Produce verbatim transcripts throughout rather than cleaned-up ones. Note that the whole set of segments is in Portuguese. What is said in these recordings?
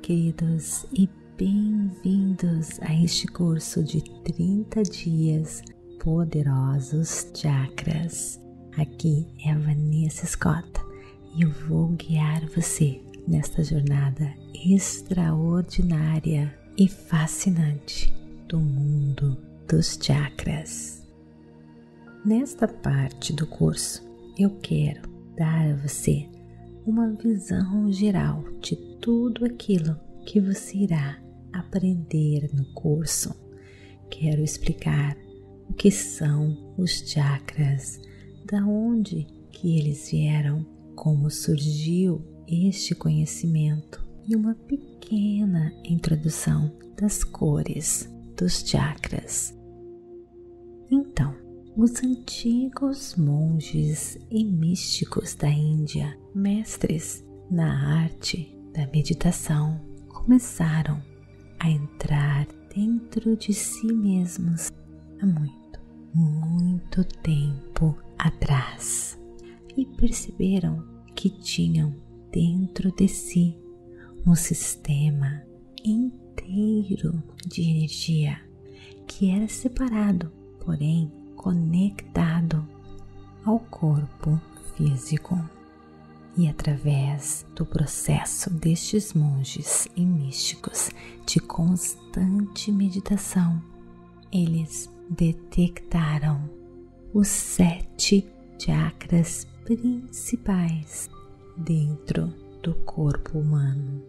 queridos, e bem-vindos a este curso de trinta dias poderosos chakras. Aqui é a Vanessa Scott e eu vou guiar você nesta jornada extraordinária e fascinante do mundo dos chakras. Nesta parte do curso, eu quero dar a você uma visão geral de tudo aquilo que você irá aprender no curso. Quero explicar o que são os chakras, da onde que eles vieram, como surgiu este conhecimento e uma pequena introdução das cores dos chakras. Então, os antigos monges e místicos da Índia, mestres na arte da meditação, começaram a entrar dentro de si mesmos há muito, muito tempo atrás e perceberam que tinham dentro de si um sistema inteiro de energia que era separado, porém conectado ao corpo físico. E através do processo destes monges e místicos de constante meditação, eles detectaram os sete chakras principais dentro do corpo humano.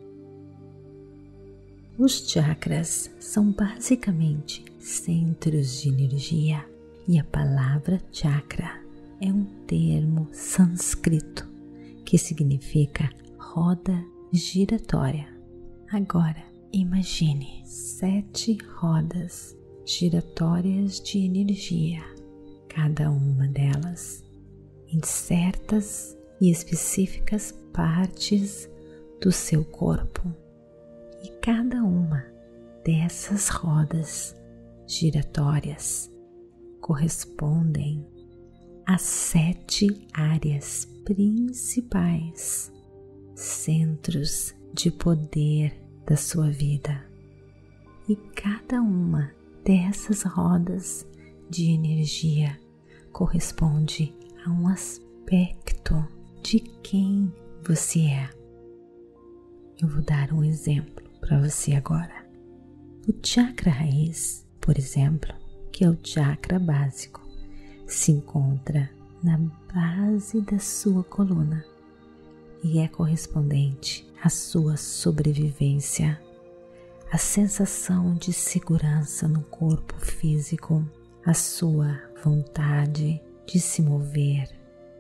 Os chakras são basicamente centros de energia. E a palavra chakra é um termo sânscrito que significa roda giratória. Agora, imagine sete rodas giratórias de energia, cada uma delas em certas e específicas partes do seu corpo. E cada uma dessas rodas giratórias correspondem a sete áreas principais, centros de poder da sua vida. E cada uma dessas rodas de energia corresponde a um aspecto de quem você é. Eu vou dar um exemplo para você agora. O chakra raiz, por exemplo, que é o chakra básico, se encontra na base da sua coluna e é correspondente à sua sobrevivência, à sensação de segurança no corpo físico, à sua vontade de se mover.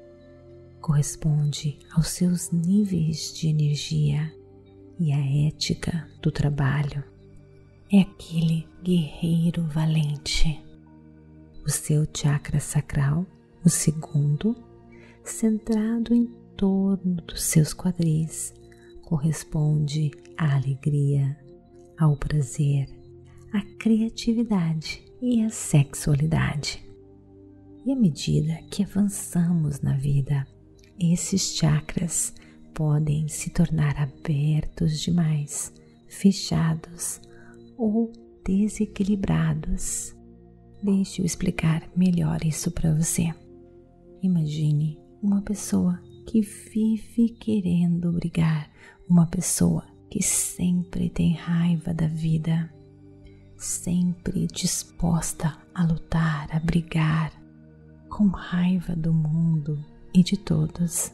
Corresponde aos seus níveis de energia e à ética do trabalho. É aquele guerreiro valente. O seu chakra sacral, o segundo, centrado em torno dos seus quadris, corresponde à alegria, ao prazer, à criatividade e à sexualidade. E à medida que avançamos na vida, esses chakras podem se tornar abertos demais, fechados ou desequilibrados. Deixe eu explicar melhor isso para você. Imagine uma pessoa que vive querendo brigar, uma pessoa que sempre tem raiva da vida, sempre disposta a lutar, a brigar, com raiva do mundo e de todos.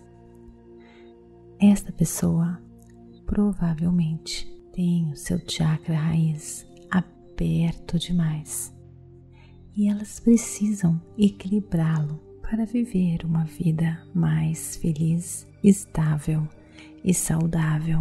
Esta pessoa provavelmente tem o seu chakra raiz aberto demais e elas precisam equilibrá-lo para viver uma vida mais feliz, estável e saudável.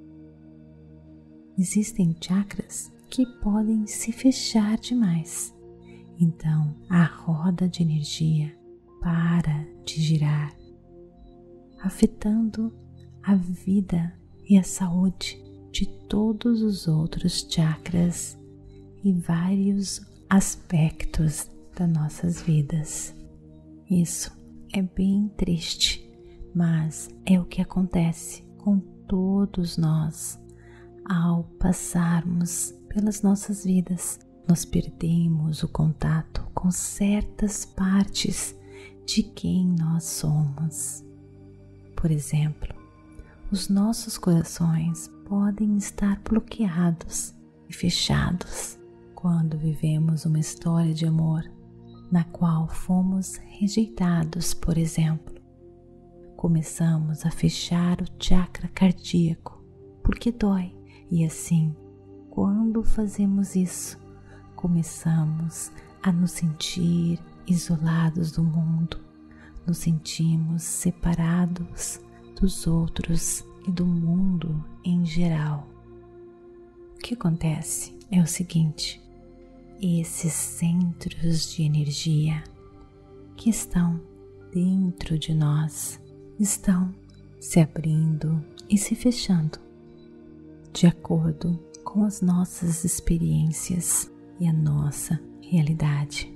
Existem chakras que podem se fechar demais, então a roda de energia para de girar, afetando a vida e a saúde de todos os outros chakras e vários aspectos das nossas vidas. Isso é bem triste, mas é o que acontece com todos nós ao passarmos pelas nossas vidas, nós perdemos o contato com certas partes de quem nós somos. Por exemplo, os nossos corações podem estar bloqueados e fechados quando vivemos uma história de amor na qual fomos rejeitados, por exemplo. Começamos a fechar o chakra cardíaco porque dói, e assim, quando fazemos isso, começamos a nos sentir isolados do mundo, nos sentimos separados dos outros e do mundo em geral. O que acontece é o seguinte: esses centros de energia que estão dentro de nós estão se abrindo e se fechando de acordo com as nossas experiências e a nossa realidade.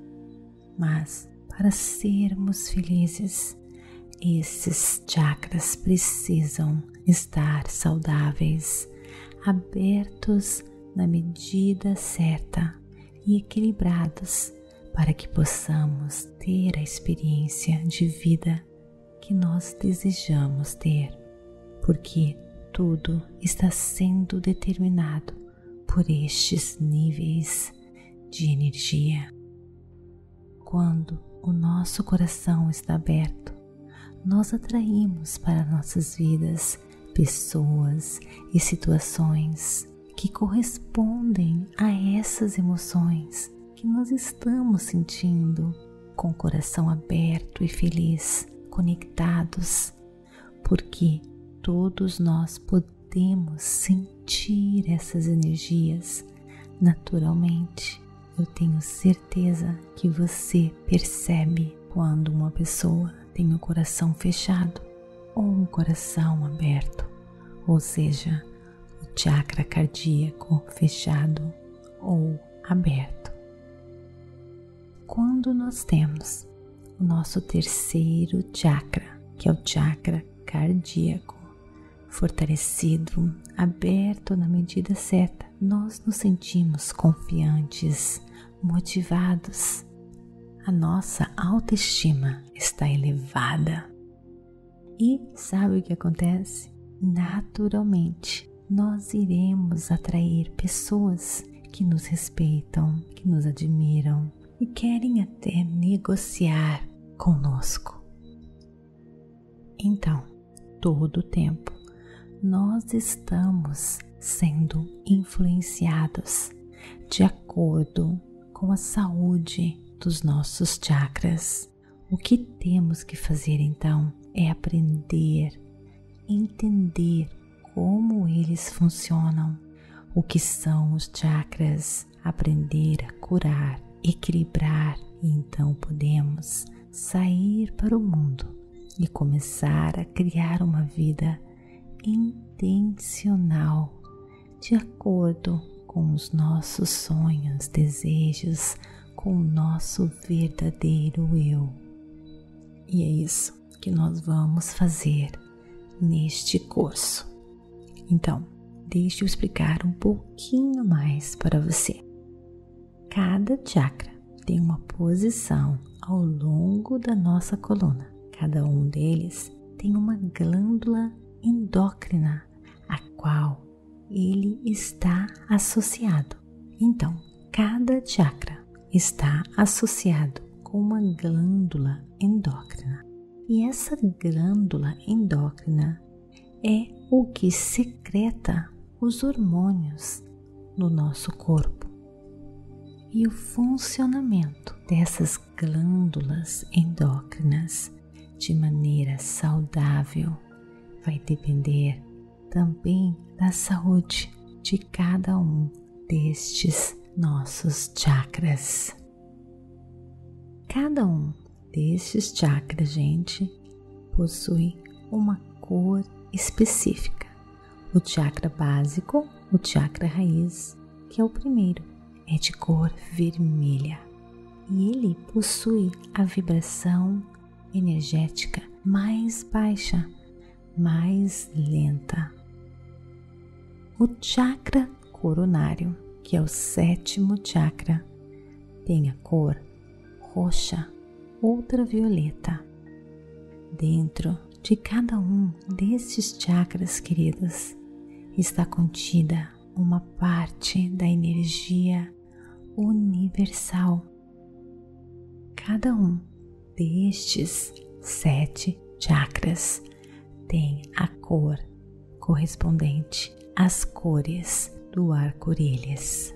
Mas para sermos felizes, esses chakras precisam estar saudáveis, abertos na medida certa e equilibrados para que possamos ter a experiência de vida que nós desejamos ter, porque tudo está sendo determinado por estes níveis de energia. Quando o nosso coração está aberto, nós atraímos para nossas vidas pessoas e situações que correspondem a essas emoções que nós estamos sentindo, com o coração aberto e feliz, conectados, porque todos nós podemos sentir essas energias naturalmente. Eu tenho certeza que você percebe quando uma pessoa tem o coração fechado ou um coração aberto, ou seja, o chakra cardíaco fechado ou aberto. Quando nós temos o nosso terceiro chakra, que é o chakra cardíaco, fortalecido, aberto na medida certa, nós nos sentimos confiantes, motivados. A nossa autoestima está elevada. E sabe o que acontece? Naturalmente, nós iremos atrair pessoas que nos respeitam, que nos admiram e querem até negociar conosco. Então, todo o tempo, nós estamos sendo influenciados de acordo com a saúde dos nossos chakras. O que temos que fazer então é aprender, entender como eles funcionam, o que são os chakras, aprender a curar, equilibrar, e então podemos sair para o mundo e começar a criar uma vida intencional, de acordo com os nossos sonhos, desejos, com o nosso verdadeiro eu. E é isso que nós vamos fazer neste curso. Então, deixe eu explicar um pouquinho mais para você. Cada chakra tem uma posição ao longo da nossa coluna. Cada um deles tem uma glândula endócrina, a qual ele está associado. Então, cada chakra está associado com uma glândula endócrina. E essa glândula endócrina é o que secreta os hormônios no nosso corpo. E o funcionamento dessas glândulas endócrinas de maneira saudável vai depender também da saúde de cada um destes nossos chakras. Cada um destes chakras, gente, possui uma cor específica. O chakra básico, o chakra raiz, que é o primeiro, é de cor vermelha e ele possui a vibração energética mais baixa, mais lenta. O chakra coronário, que é o sétimo chakra, tem a cor roxa ultravioleta. Dentro de cada um destes chakras, queridos, está contida uma parte da energia universal. Cada um destes sete chakras tem a cor correspondente às cores do arco-íris.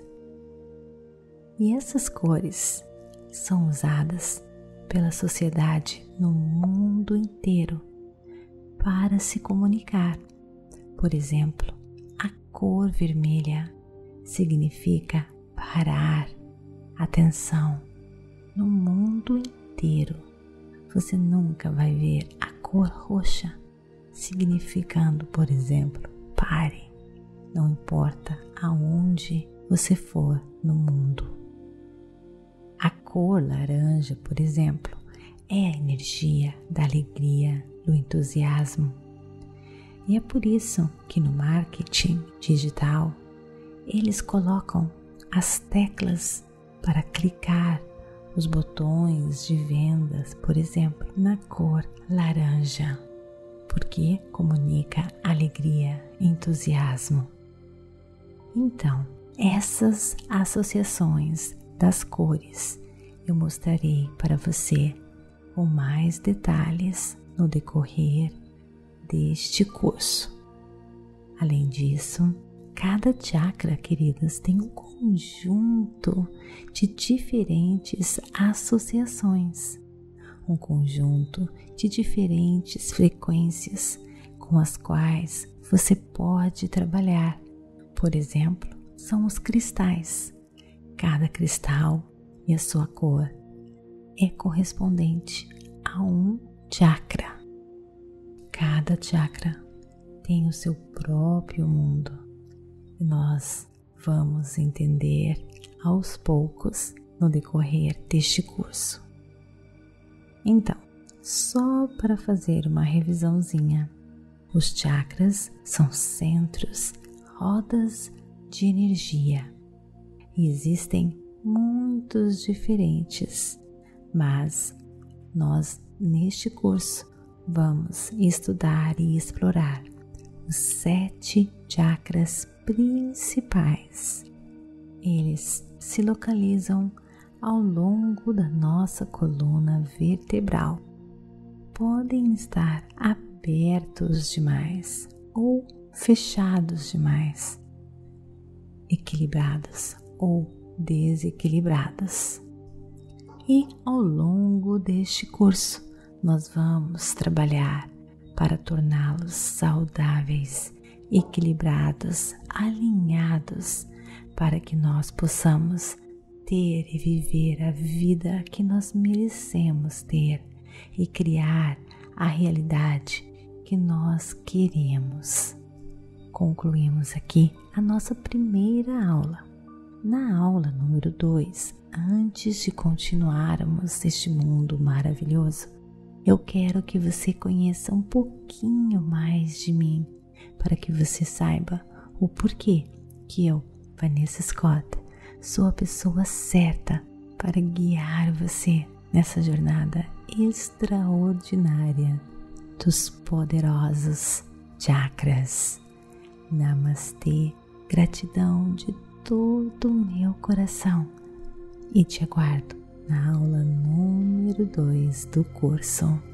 E essas cores são usadas pela sociedade no mundo inteiro para se comunicar. Por exemplo, a cor vermelha significa parar, atenção. No mundo inteiro, você nunca vai ver a cor roxa significando, por exemplo, pare. Não importa aonde você for no mundo. A cor laranja, por exemplo, é a energia da alegria, do entusiasmo. E é por isso que no marketing digital eles colocam as teclas para clicar, os botões de vendas, por exemplo, na cor laranja, porque comunica alegria, entusiasmo. Então, essas associações das cores eu mostrarei para você com mais detalhes no decorrer deste curso. Além disso, cada chakra, queridas, tem um conjunto de diferentes associações, um conjunto de diferentes frequências com as quais você pode trabalhar. Por exemplo, são os cristais. Cada cristal e a sua cor é correspondente a um chakra. Cada chakra tem o seu próprio mundo e nós vamos entender aos poucos no decorrer deste curso. Então, só para fazer uma revisãozinha, os chakras são centros, rodas de energia e existem muitos diferentes, mas nós neste curso vamos estudar e explorar os sete chakras principais. Eles se localizam ao longo da nossa coluna vertebral. Podem estar abertos demais ou fechados demais, equilibrados ou desequilibrados. E ao longo deste curso nós vamos trabalhar para torná-los saudáveis, equilibrados, alinhados, para que nós possamos ter e viver a vida que nós merecemos ter e criar a realidade que nós queremos. Concluímos aqui a nossa primeira aula. Na aula número dois, antes de continuarmos este mundo maravilhoso, eu quero que você conheça um pouquinho mais de mim, para que você saiba o porquê que eu, Vanessa Scott, sou a pessoa certa para guiar você nessa jornada extraordinária dos poderosos chakras. Namastê, gratidão de todo o meu coração e te aguardo na aula número dois do curso.